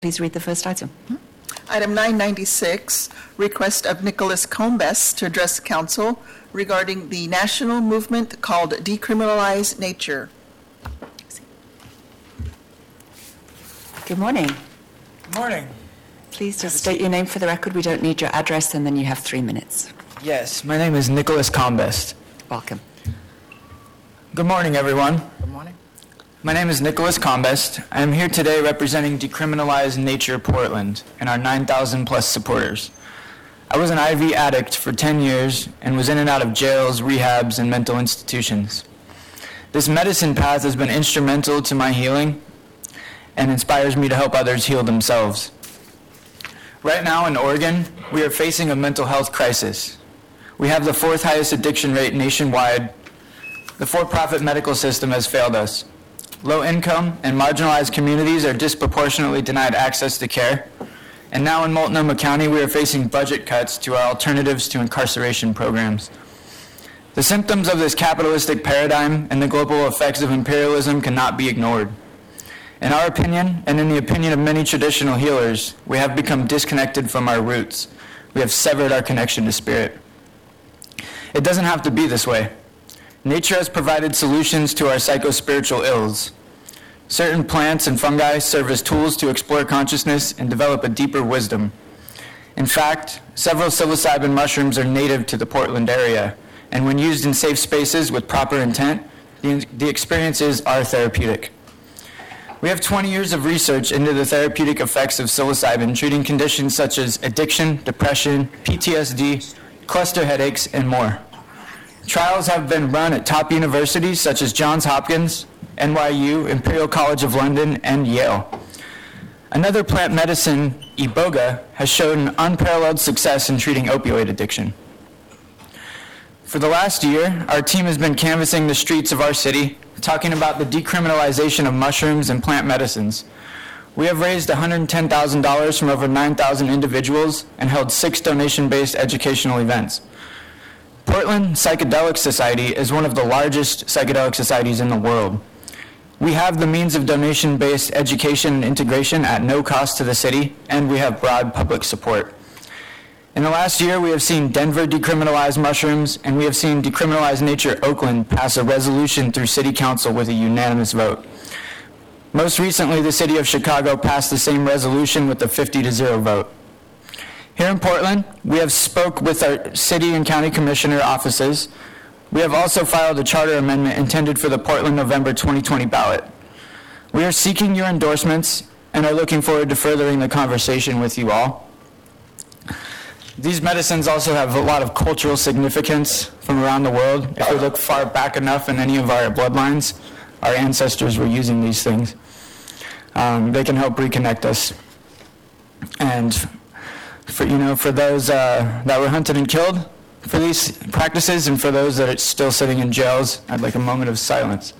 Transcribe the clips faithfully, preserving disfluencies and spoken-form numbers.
Please read the first item. Item nine ninety-six, request of Nicholas Combes to address council regarding the national movement called Decriminalize Nature. Good morning. Good morning. Please just state your name for the record. We don't need your address, and then you have three minutes. Yes, my name is Nicholas Combes. Welcome. Good morning, everyone. Good morning. My name is Nicholas Combes. I am here today representing Decriminalize Nature Portland and our nine thousand plus supporters. I was an I V addict for ten years and was in and out of jails, rehabs, and mental institutions. This medicine path has been instrumental to my healing and inspires me to help others heal themselves. Right now in Oregon, we are facing a mental health crisis. We have the fourth highest addiction rate nationwide. The for-profit medical system has failed us. Low-income and marginalized communities are disproportionately denied access to care. And now in Multnomah County, we are facing budget cuts to our alternatives to incarceration programs. The symptoms of this capitalistic paradigm and the global effects of imperialism cannot be ignored. In our opinion, and in the opinion of many traditional healers, we have become disconnected from our roots. We have severed our connection to spirit. It doesn't have to be this way. Nature has provided solutions to our psycho-spiritual ills. Certain plants and fungi serve as tools to explore consciousness and develop a deeper wisdom. In fact, several psilocybin mushrooms are native to the Portland area, and when used in safe spaces with proper intent, the, the experiences are therapeutic. We have twenty years of research into the therapeutic effects of psilocybin, treating conditions such as addiction, depression, P T S D, cluster headaches, and more. Trials have been run at top universities such as Johns Hopkins, N Y U, Imperial College of London, and Yale. Another plant medicine, iboga, has shown unparalleled success in treating opioid addiction. For the last year, our team has been canvassing the streets of our city, talking about the decriminalization of mushrooms and plant medicines. We have raised one hundred ten thousand dollars from over nine thousand individuals and held six donation-based educational events. Portland Psychedelic Society is one of the largest psychedelic societies in the world. We have the means of donation-based education and integration at no cost to the city, and we have broad public support. In the last year, we have seen Denver decriminalize mushrooms, and we have seen Decriminalize Nature Oakland pass a resolution through City Council with a unanimous vote. Most recently, the City of Chicago passed the same resolution with a fifty to zero vote. Here in Portland, we have spoke with our city and county commissioner offices. We have also filed a charter amendment intended for the Portland November twenty twenty ballot. We are seeking your endorsements and are looking forward to furthering the conversation with you all. These medicines also have a lot of cultural significance from around the world. If we look far back enough in any of our bloodlines, our ancestors were using these things. Um, they can help reconnect us. And for, you know, for those uh, that were hunted and killed for these practices, and for those that are still sitting in jails, I'd like a moment of silence.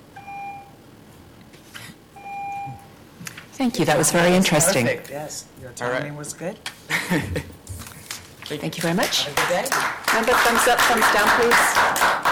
Thank you. That was very interesting. Perfect, yes. Your timing right. was good. Thank you very much. Have a good day. Remember, thumbs up, thumbs down, please.